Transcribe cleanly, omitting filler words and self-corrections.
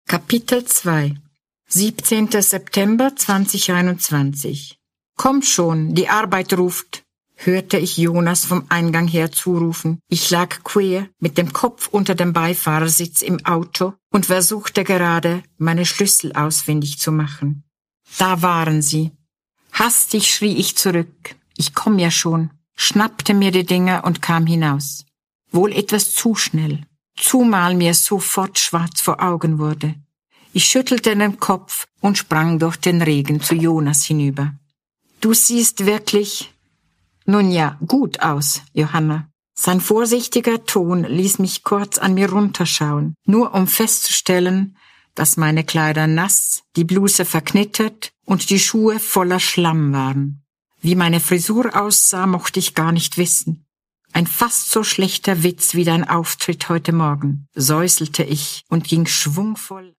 Kapitel 2 17. September 2021 »Komm schon, die Arbeit ruft«, hörte ich Jonas vom Eingang her zurufen. Ich lag quer mit dem Kopf unter dem Beifahrersitz im Auto und versuchte gerade, meine Schlüssel ausfindig zu machen. Da waren sie. Hastig schrie ich zurück. Ich komm ja schon, schnappte mir die Dinger und kam hinaus. Wohl etwas zu schnell, zumal mir sofort schwarz vor Augen wurde. Ich schüttelte den Kopf und sprang durch den Regen zu Jonas hinüber. »Du siehst wirklich, nun ja, gut aus, Johanna.« Sein vorsichtiger Ton ließ mich kurz an mir runterschauen, nur um festzustellen, dass meine Kleider nass, die Bluse verknittert und die Schuhe voller Schlamm waren. Wie meine Frisur aussah, mochte ich gar nicht wissen. Ein fast so schlechter Witz wie dein Auftritt heute Morgen, säuselte ich und ging schwungvoll